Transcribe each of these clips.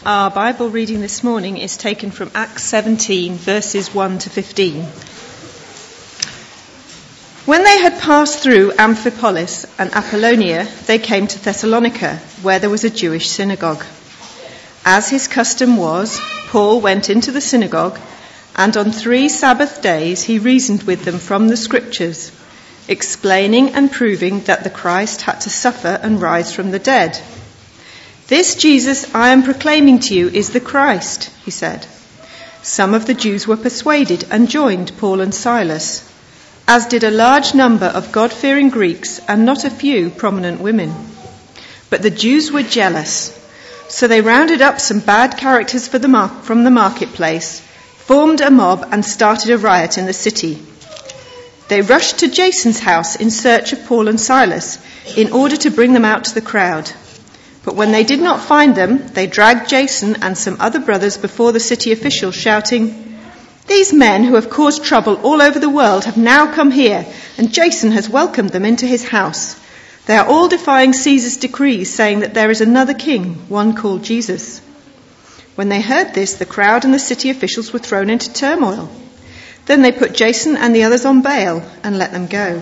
Our Bible reading this morning is taken from Acts 17, verses 1 to 15. When they had passed through Amphipolis and Apollonia, they came to Thessalonica, where there was a Jewish synagogue. As his custom was, Paul went into the synagogue, and on 3 Sabbath days he reasoned with them from the Scriptures, explaining and proving that the Christ had to suffer and rise from the dead. "This Jesus I am proclaiming to you is the Christ," he said. Some of the Jews were persuaded and joined Paul and Silas, as did a large number of God-fearing Greeks and not a few prominent women. But the Jews were jealous, so they rounded up some bad characters from the marketplace, formed a mob and started a riot in the city. They rushed to Jason's house in search of Paul and Silas in order to bring them out to the crowd. But when they did not find them, they dragged Jason and some other brothers before the city officials, shouting, "These men who have caused trouble all over the world have now come here, and Jason has welcomed them into his house. They are all defying Caesar's decrees, saying that there is another king, one called Jesus." When they heard this, the crowd and the city officials were thrown into turmoil. Then they put Jason and the others on bail and let them go.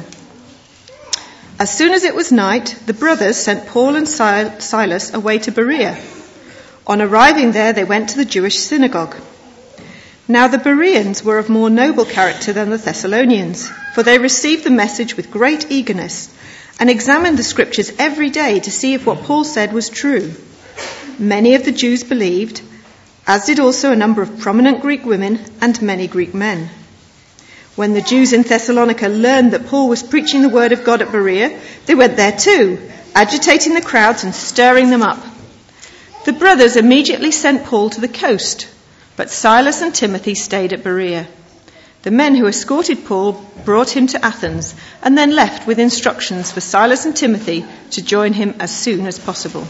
As soon as it was night, the brothers sent Paul and Silas away to Berea. On arriving there, they went to the Jewish synagogue. Now the Bereans were of more noble character than the Thessalonians, for they received the message with great eagerness and examined the Scriptures every day to see if what Paul said was true. Many of the Jews believed, as did also a number of prominent Greek women and many Greek men. When the Jews in Thessalonica learned that Paul was preaching the word of God at Berea, they went there too, agitating the crowds and stirring them up. The brothers immediately sent Paul to the coast, but Silas and Timothy stayed at Berea. The men who escorted Paul brought him to Athens and then left with instructions for Silas and Timothy to join him as soon as possible.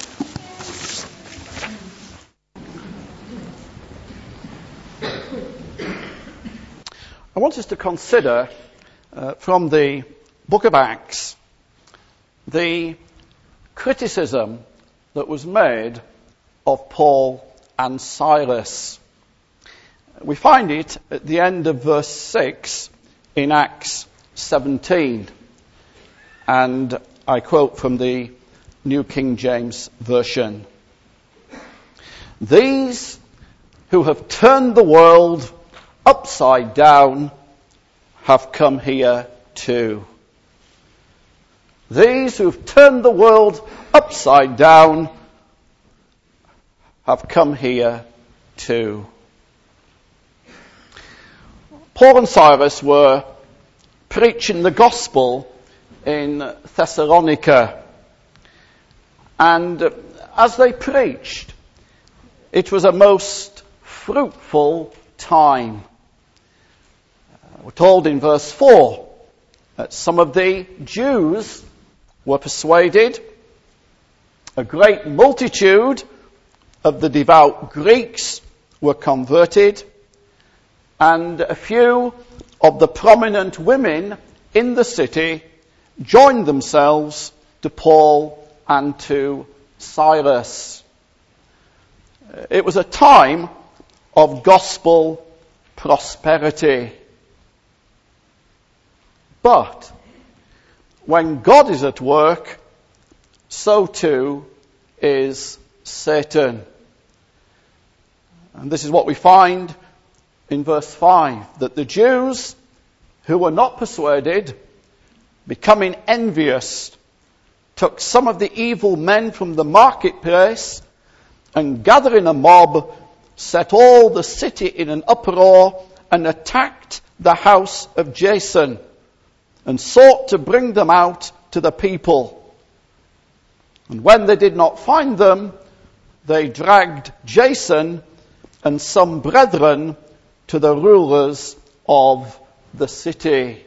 I want us to consider from the book of Acts the criticism that was made of Paul and Silas. We find it at the end of verse 6 in Acts 17. And I quote from the New King James Version. "These who have turned the world upside down have come here too." These who've turned the world upside down have come here too. Paul and Silas were preaching the gospel in Thessalonica, and as they preached, it was a most fruitful time. We're told in verse 4 that some of the Jews were persuaded, a great multitude of the devout Greeks were converted, and a few of the prominent women in the city joined themselves to Paul and to Silas. It was a time of gospel prosperity. But when God is at work, so too is Satan. And this is what we find in verse 5, that the Jews who were not persuaded, becoming envious, took some of the evil men from the marketplace and, gathering a mob, set all the city in an uproar and attacked the house of Jason and sought to bring them out to the people. And when they did not find them, they dragged Jason and some brethren to the rulers of the city.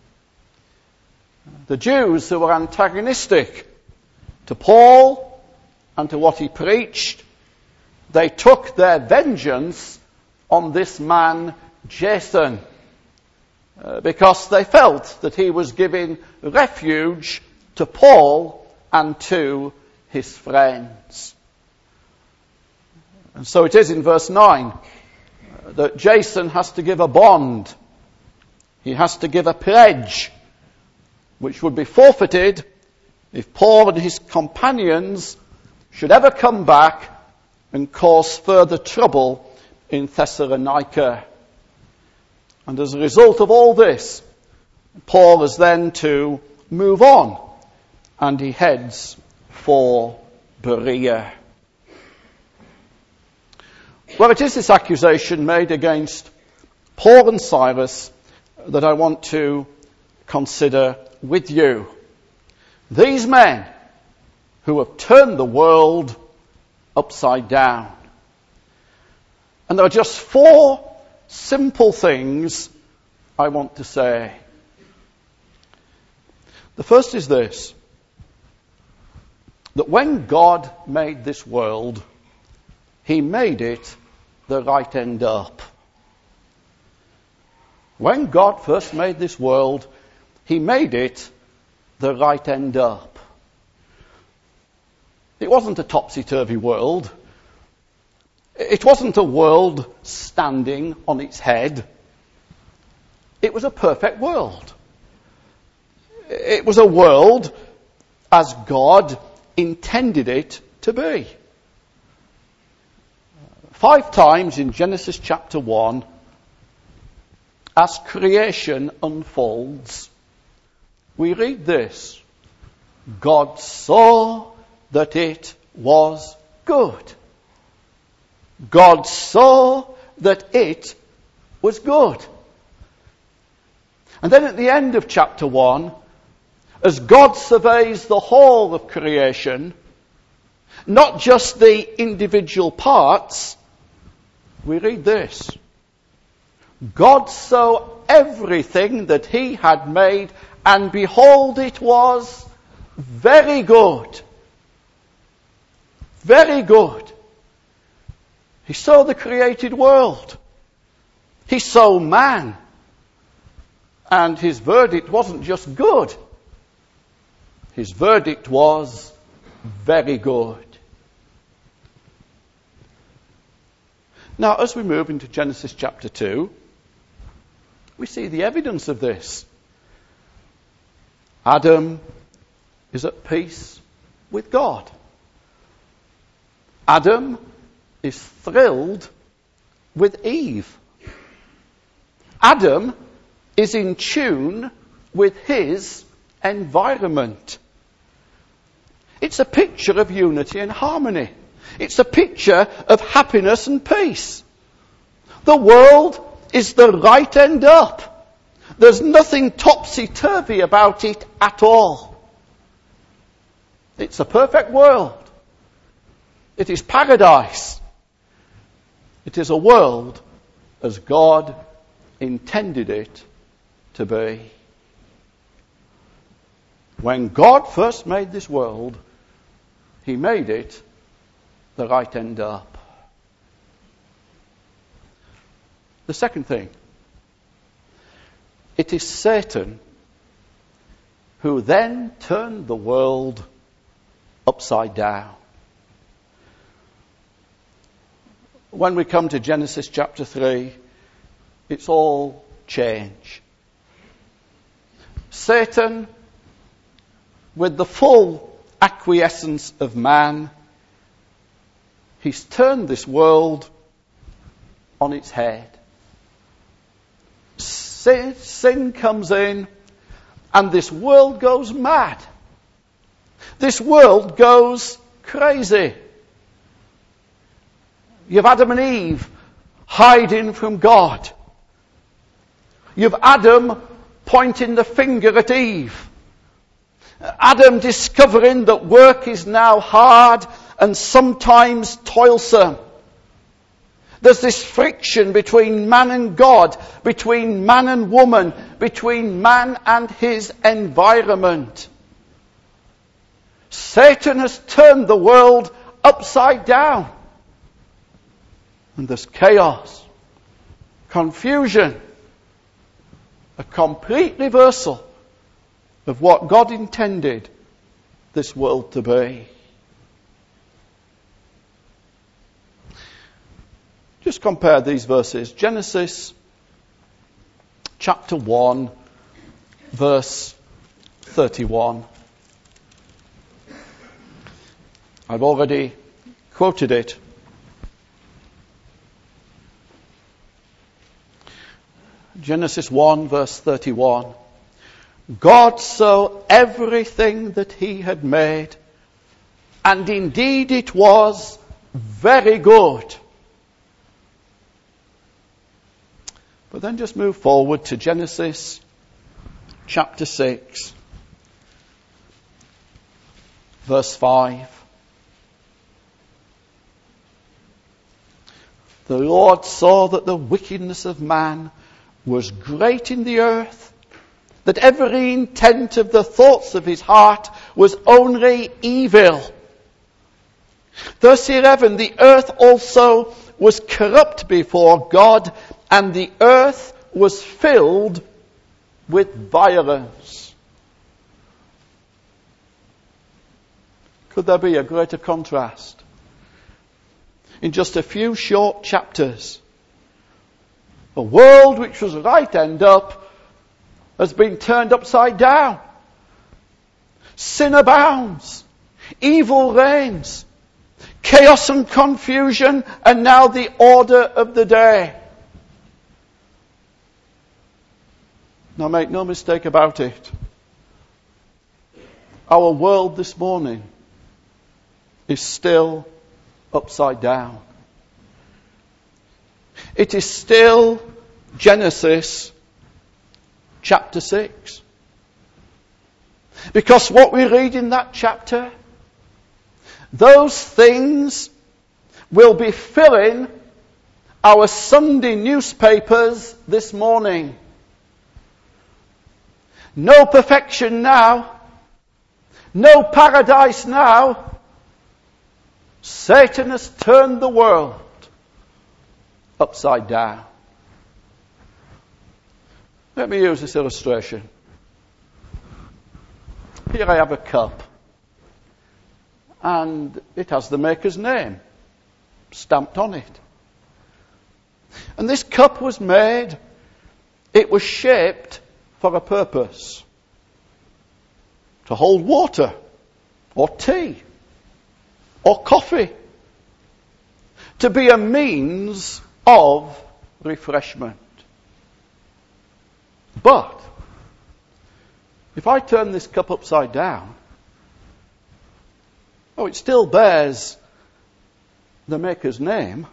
The Jews who were antagonistic to Paul and to what he preached, they took their vengeance on this man Jason, because they felt that he was giving refuge to Paul and to his friends. And so it is in verse 9 that Jason has to give a bond. He has to give a pledge, which would be forfeited if Paul and his companions should ever come back and cause further trouble in Thessalonica. And as a result of all this, Paul is then to move on, and he heads for Berea. Well, it is this accusation made against Paul and Silas that I want to consider with you. These men who have turned the world upside down. And there are just 4 simple things I want to say. The first is this: that when God made this world, he made it the right end up. When God first made this world, he made it the right end up. It wasn't a topsy-turvy world. It wasn't a world standing on its head. It was a perfect world. It was a world as God intended it to be. 5 times in Genesis chapter 1, as creation unfolds, we read this: God saw that it was good. God saw that it was good. And then at the end of chapter 1, as God surveys the whole of creation, not just the individual parts, we read this: God saw everything that he had made, and behold, it was very good. Very good. He saw the created world. He saw man. And his verdict wasn't just good. His verdict was very good. Now, as we move into Genesis chapter 2, we see the evidence of this. Adam is at peace with God. Adam is thrilled with Eve. Adam is in tune with his environment. It's a picture of unity and harmony. It's a picture of happiness and peace. The world is the right end up. There's nothing topsy-turvy about it at all. It's a perfect world. It is paradise. It is a world as God intended it to be. When God first made this world, he made it the right end up. The second thing, it is Satan who then turned the world upside down. When we come to Genesis chapter 3, it's all change. Satan, with the full acquiescence of man, he's turned this world on its head. Sin comes in, and this world goes mad. This world goes crazy. You've Adam and Eve hiding from God. You've Adam pointing the finger at Eve. Adam discovering that work is now hard and sometimes toilsome. There's this friction between man and God, between man and woman, between man and his environment. Satan has turned the world upside down. And there's chaos, confusion, a complete reversal of what God intended this world to be. Just compare these verses. Genesis chapter 1, verse 31. I've already quoted it. Genesis 1, verse 31. God saw everything that he had made, and indeed it was very good. But then just move forward to Genesis chapter 6, verse 5. The Lord saw that the wickedness of man was great in the earth, that every intent of the thoughts of his heart was only evil. Verse 11, the earth also was corrupt before God, and the earth was filled with violence. Could there be a greater contrast? In just a few short chapters, a world which was right end up has been turned upside down. Sin abounds. Evil reigns. Chaos and confusion are now the order of the day. Now make no mistake about it. Our world this morning is still upside down. It is still Genesis chapter 6. Because what we read in that chapter, those things will be filling our Sunday newspapers this morning. No perfection now. No paradise now. Satan has turned the world upside down. Let me use this illustration. Here I have a cup, and it has the maker's name stamped on it. And this cup was made, it was shaped for a purpose. To hold water, or tea, or coffee. To be a means of refreshment. But, if I turn this cup upside down, it still bears the maker's name,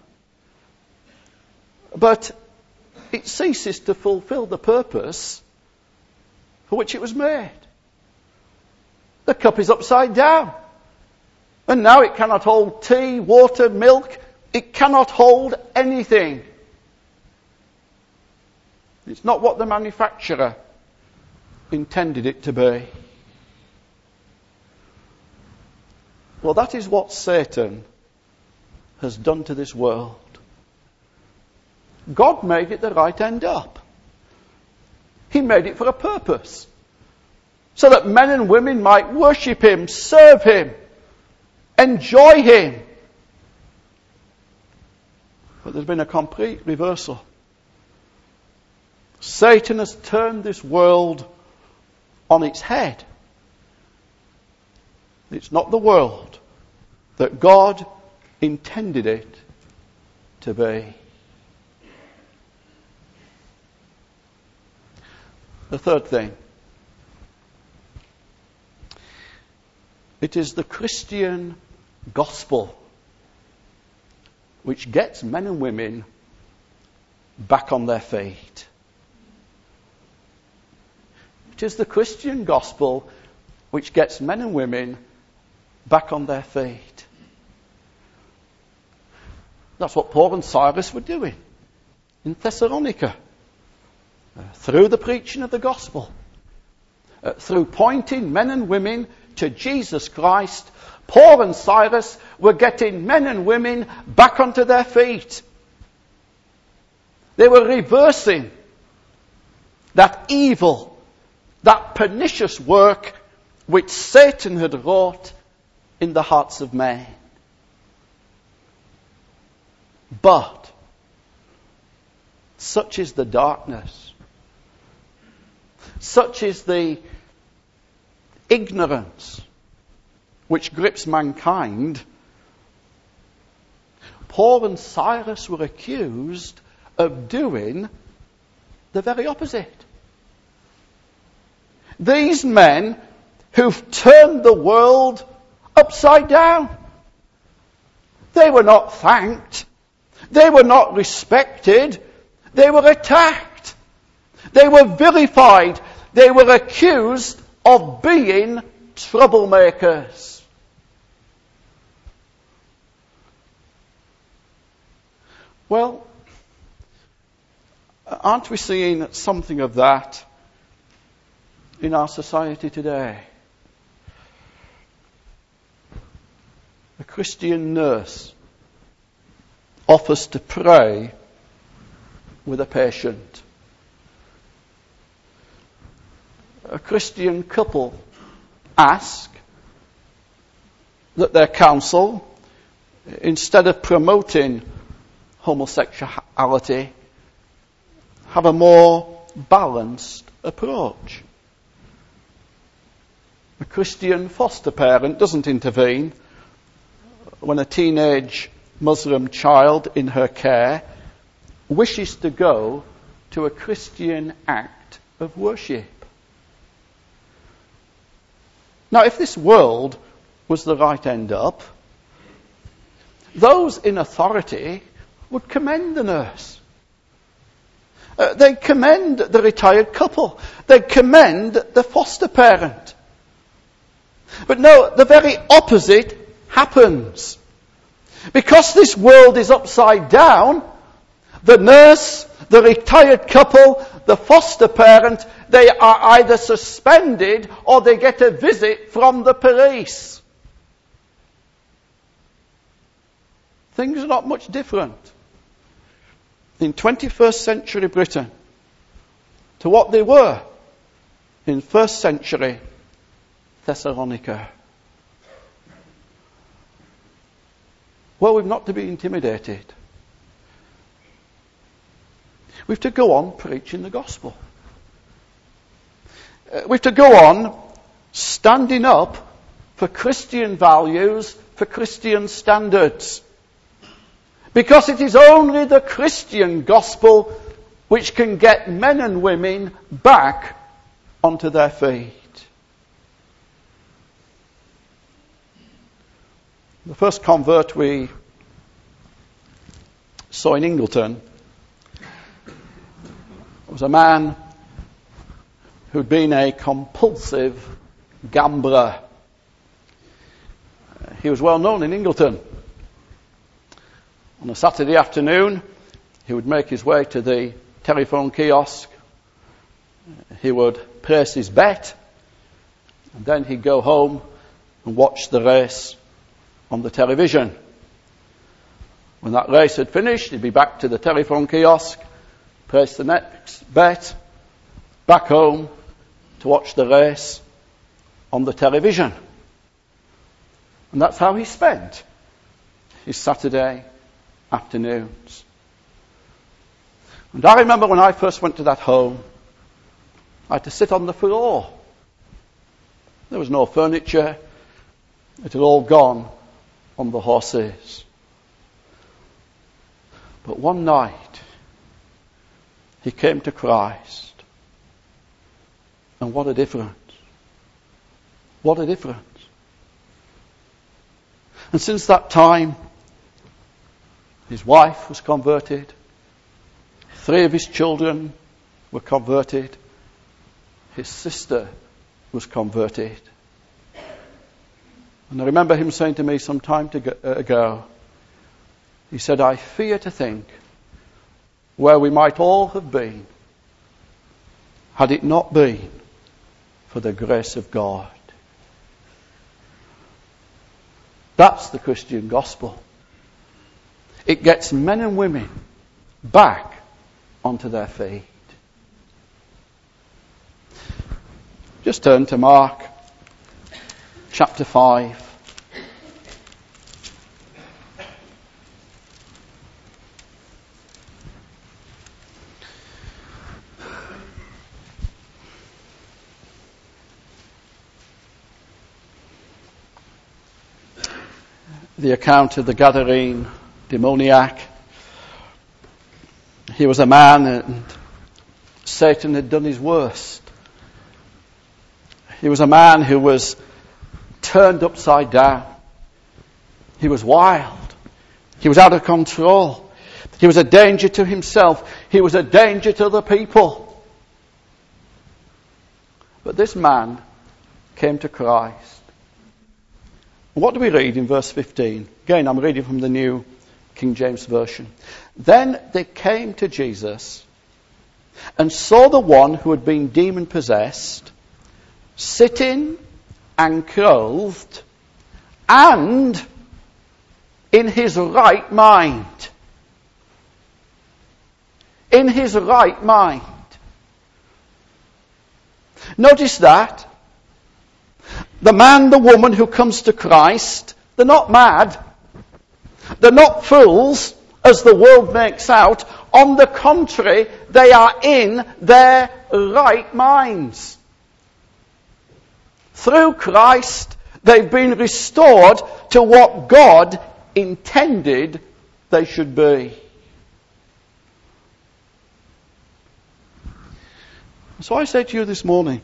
but it ceases to fulfill the purpose for which it was made. The cup is upside down. And now it cannot hold tea, water, milk. It cannot hold anything. It's not what the manufacturer intended it to be. Well, that is what Satan has done to this world. God made it the right end up. He made it for a purpose. So that men and women might worship Him, serve Him, enjoy Him. But there's been a complete reversal. Satan has turned this world on its head. It's not the world that God intended it to be. The third thing. It is the Christian gospel which gets men and women back on their feet. It is the Christian gospel which gets men and women back on their feet. That's what Paul and Silas were doing in Thessalonica. Through the preaching of the gospel. Through pointing men and women to Jesus Christ, Paul and Silas were getting men and women back onto their feet. They were reversing that evil, that pernicious work which Satan had wrought in the hearts of men. But Such is the darkness. Such is the ignorance which grips mankind. Paul and Silas were accused of doing the very opposite. These men who've turned the world upside down. They were not thanked. They were not respected. They were attacked. They were vilified. They were accused of being troublemakers. Well, aren't we seeing something of that in our society today? A Christian nurse offers to pray with a patient. A Christian couple ask that their counsel, instead of promoting homosexuality, have a more balanced approach. A Christian foster parent doesn't intervene when a teenage Muslim child in her care wishes to go to a Christian act of worship. Now, if this world was the right end up, those in authority would commend the nurse. They'd commend the retired couple. They'd commend the foster parent. But no, the very opposite happens. Because this world is upside down, the nurse, the retired couple, the foster parent, they are either suspended or they get a visit from the police. Things are not much different in 21st century Britain to what they were in 1st century Thessalonica. Well, we've not to be intimidated. We've to go on preaching the gospel. We've to go on standing up for Christian values, for Christian standards. Because it is only the Christian gospel which can get men and women back onto their feet. The first convert we saw in Ingleton was a man who'd been a compulsive gambler. He was well known in Ingleton. On a Saturday afternoon, he would make his way to the telephone kiosk. He would place his bet, and then he'd go home and watch the race on the television. When that race had finished, he'd be back to the telephone kiosk, place the next bet, back home to watch the race on the television. And that's how he spent his Saturday afternoons. And I remember when I first went to that home, I had to sit on the floor. There was no furniture. It had all gone on the horses. But one night, he came to Christ. And what a difference. What a difference. And since that time, his wife was converted. 3 of his children were converted. His sister was converted. And I remember him saying to me some time ago, he said, I fear to think where we might all have been had it not been for the grace of God. That's the Christian gospel. It gets men and women back onto their feet. Just turn to Mark chapter 5. the account of the Gadarene demoniac. He was a man and Satan had done his worst. He was a man who was turned upside down. He was wild. He was out of control. He was a danger to himself. He was a danger to the people. But this man came to Christ. What do we read in verse 15? Again, I'm reading from the New King James Version. Then they came to Jesus and saw the one who had been demon-possessed, sitting and clothed, and in his right mind. In his right mind. Notice that. The man, the woman who comes to Christ, they're not mad. They're not fools, as the world makes out. On the contrary, they are in their right minds. Through Christ, they've been restored to what God intended they should be. So I say to you this morning,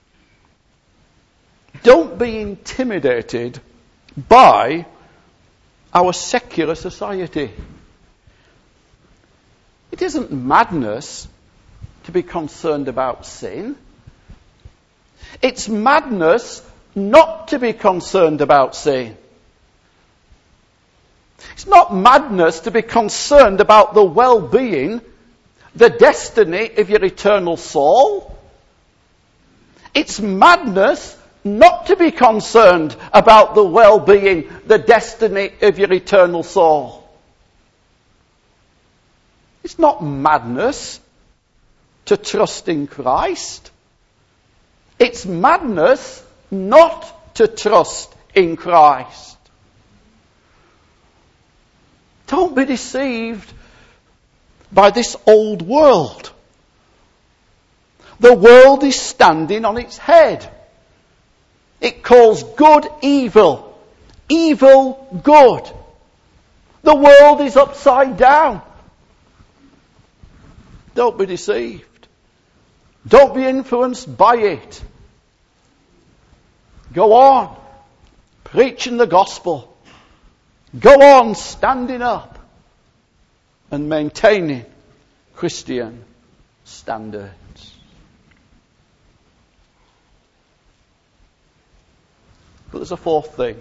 don't be intimidated by our secular society. It isn't madness to be concerned about sin. It's madness not to be concerned about sin. It's not madness to be concerned about the well-being, the destiny of your eternal soul. It's madness not to be concerned about the well-being, the destiny of your eternal soul. It's not madness to trust in Christ. It's madness not to trust in Christ. Don't be deceived by this old world. The world is standing on its head. It calls good evil, evil good. The world is upside down. Don't be deceived. Don't be influenced by it. Go on, preaching the gospel. Go on, standing up and maintaining Christian standards. But there's a fourth thing.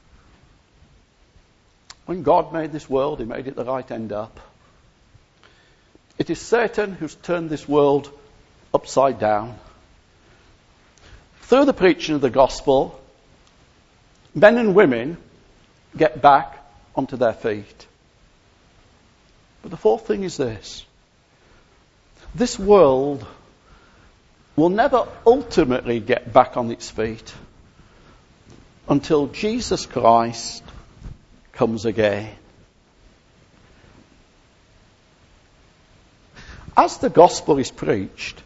When God made this world, he made it the right end up. It is Satan who's turned this world upside down. Through the preaching of the gospel, men and women get back onto their feet. But the fourth thing is this. This world will never ultimately get back on its feet until Jesus Christ comes again. As the gospel is preached,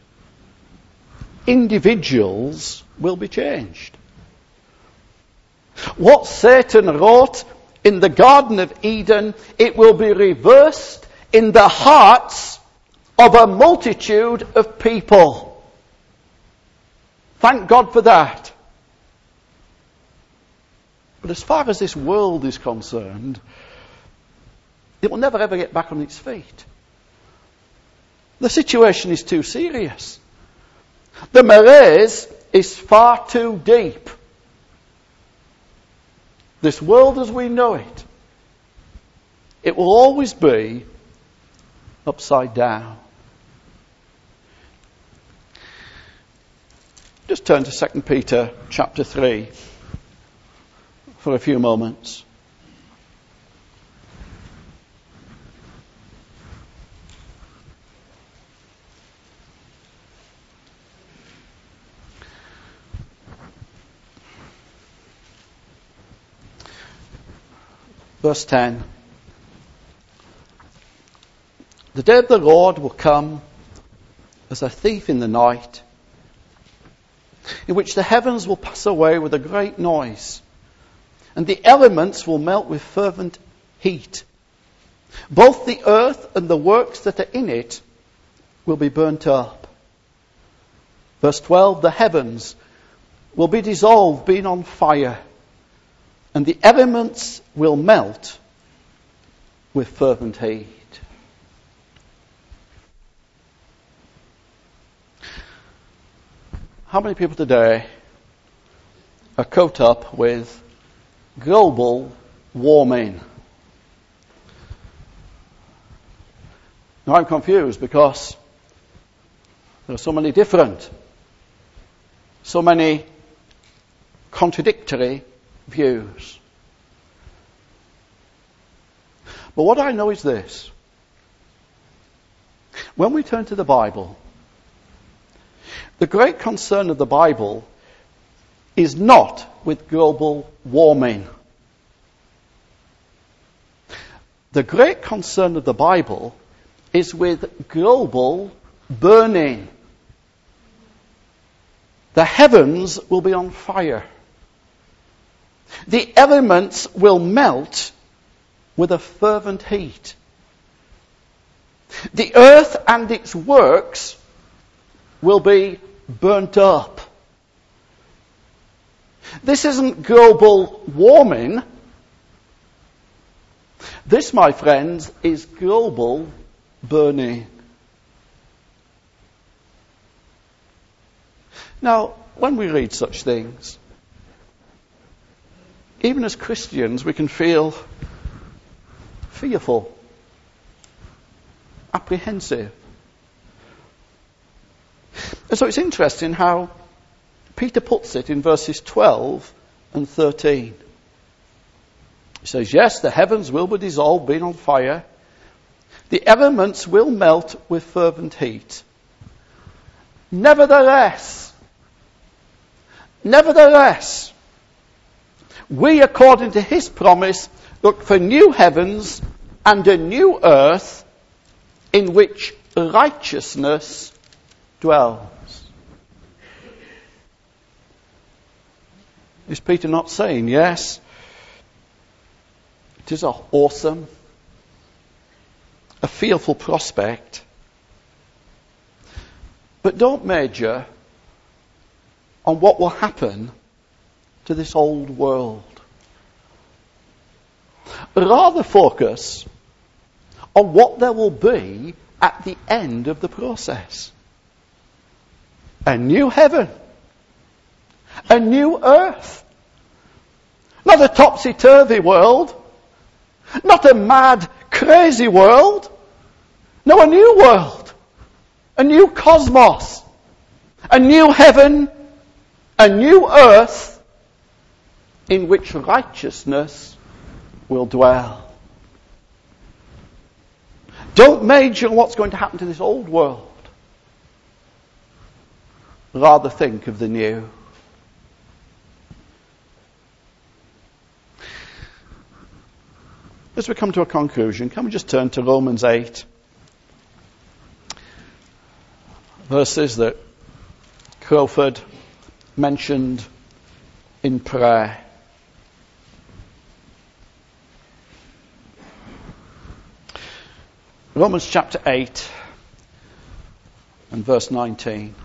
individuals will be changed. What Satan wrote in the Garden of Eden, it will be reversed in the hearts of a multitude of people. Thank God for that. But as far as this world is concerned, it will never ever get back on its feet. The situation is too serious. The malaise is far too deep. This world as we know it, it will always be upside down. Just turn to 2 Peter chapter 3 for a few moments. Verse 10. The day of the Lord will come as a thief in the night, in which the heavens will pass away with a great noise, and the elements will melt with fervent heat. Both the earth and the works that are in it will be burnt up. Verse 12, the heavens will be dissolved, being on fire, and the elements will melt with fervent heat. How many people today are caught up with global warming? Now I'm confused because there are so many different, so many contradictory views. But what I know is this. When we turn to the Bible, the great concern of the Bible is not with global warming. The great concern of the Bible is with global burning. The heavens will be on fire. The elements will melt with a fervent heat. The earth and its works will be burnt up. This isn't global warming. This, my friends, is global burning. Now, when we read such things, even as Christians, we can feel fearful, apprehensive. And so it's interesting how Peter puts it in verses 12 and 13. He says, yes, the heavens will be dissolved, being on fire. The elements will melt with fervent heat. Nevertheless, we, according to his promise, look for new heavens and a new earth in which righteousness dwells. Is Peter not saying, yes, it is an awesome, a fearful prospect, but don't major on what will happen to this old world. Rather focus on what there will be at the end of the process. A new heaven, a new earth. Not a topsy-turvy world, not a mad, crazy world. No, a new world, a new cosmos, a new heaven, a new earth in which righteousness will dwell. Don't major on what's going to happen to this old world. Rather think of the new. As we come to a conclusion, can we just turn to Romans 8? Verses that Crowford mentioned in prayer. Romans chapter 8 and verse 19.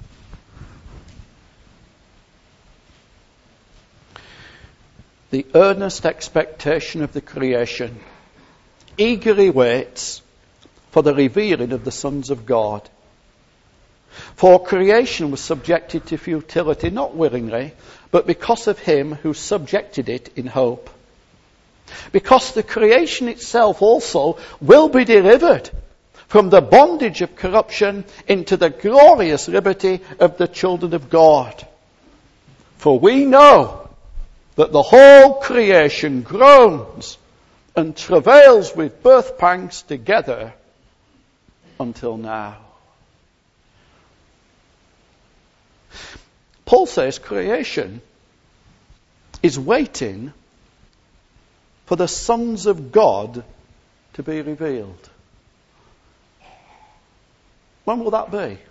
The earnest expectation of the creation eagerly waits for the revealing of the sons of God. For creation was subjected to futility, not willingly, but because of him who subjected it in hope. Because the creation itself also will be delivered from the bondage of corruption into the glorious liberty of the children of God. For we know that the whole creation groans and travails with birth pangs together until now. Paul says creation is waiting for the sons of God to be revealed. When will that be?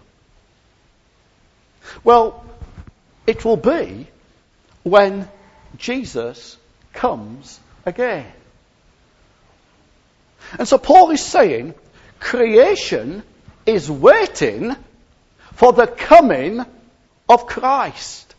Well, it will be when Jesus comes again. And so Paul is saying creation is waiting for the coming of Christ.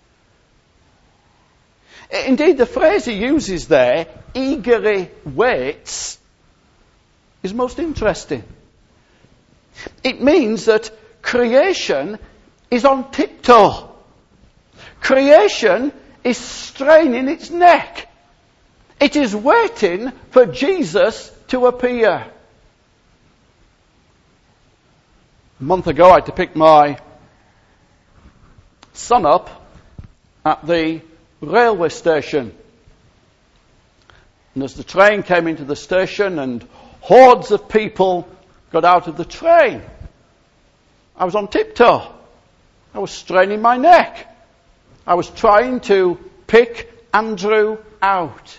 Indeed, the phrase he uses there, eagerly waits, is most interesting. It means that creation is on tiptoe. Creation is straining its neck. It is waiting for Jesus to appear. A month ago, I had to pick my son up at the railway station. And as the train came into the station and hordes of people got out of the train, I was on tiptoe. I was straining my neck. I was trying to pick Andrew out.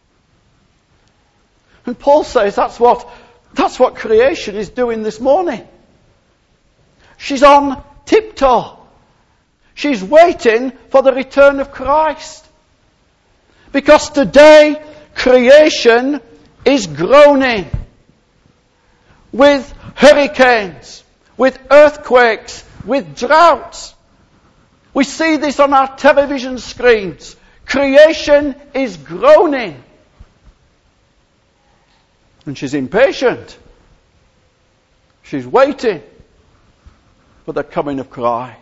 And Paul says that's what creation is doing this morning. She's on tiptoe. She's waiting for the return of Christ. Because today, creation is groaning with hurricanes, with earthquakes, with droughts. We see this on our television screens. Creation is groaning. And she's impatient. She's waiting for the coming of Christ.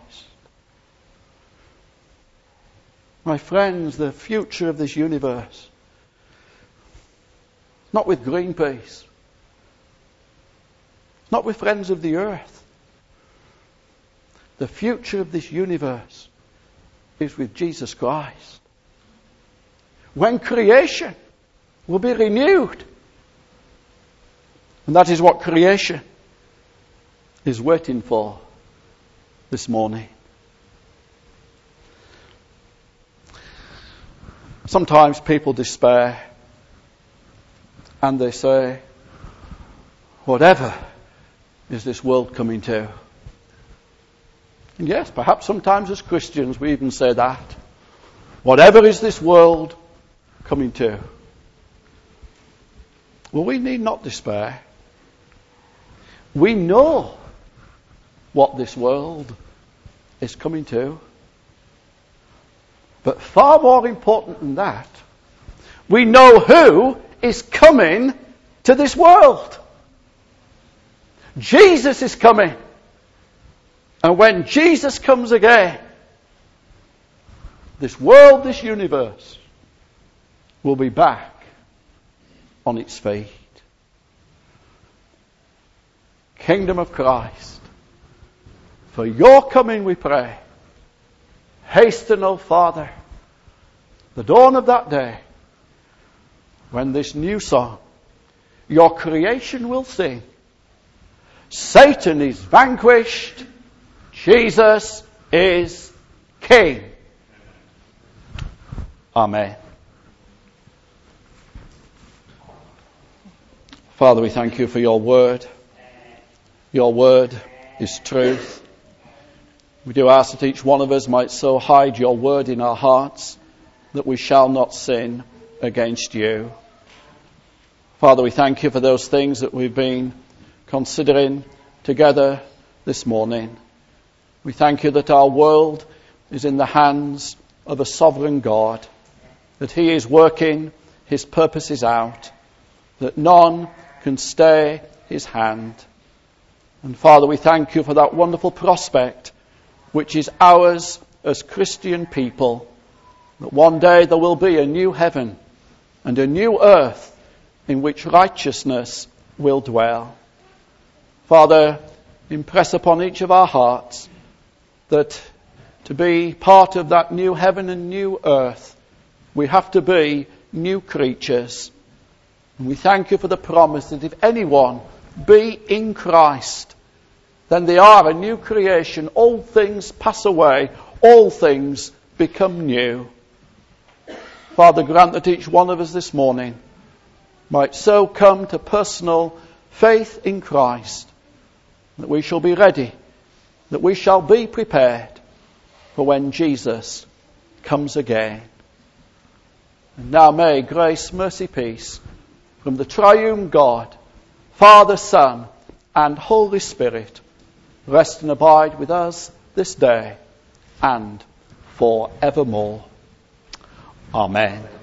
My friends, the future of this universe, not with Greenpeace, not with Friends of the Earth. The future of this universe is with Jesus Christ. When creation will be renewed. And that is what creation is waiting for this morning. Sometimes people despair and they say, whatever is this world coming to? And yes, perhaps sometimes as Christians we even say that. Whatever is this world coming to? Well, we need not despair. We know what this world is coming to. But far more important than that, we know who is coming to this world. Jesus is coming. And when Jesus comes again, this world, this universe, will be back on its feet. Kingdom of Christ, for your coming we pray. Hasten, O Father, the dawn of that day, when this new song, your creation will sing. Satan is vanquished, Jesus is King. Amen. Father, we thank you for your word. Your word is truth. We do ask that each one of us might so hide your word in our hearts that we shall not sin against you. Father, we thank you for those things that we've been considering together this morning. We thank you that our world is in the hands of a sovereign God, that he is working his purposes out, that none can stay his hand. And Father, we thank you for that wonderful prospect which is ours as Christian people, that one day there will be a new heaven and a new earth in which righteousness will dwell. Father, impress upon each of our hearts that to be part of that new heaven and new earth, we have to be new creatures. And we thank you for the promise that if anyone be in Christ, then they are a new creation. Old things pass away, all things become new. Father, grant that each one of us this morning might so come to personal faith in Christ, that we shall be ready, that we shall be prepared for when Jesus comes again. And now may grace, mercy, peace from the triune God, Father, Son, and Holy Spirit rest and abide with us this day and forevermore. Amen.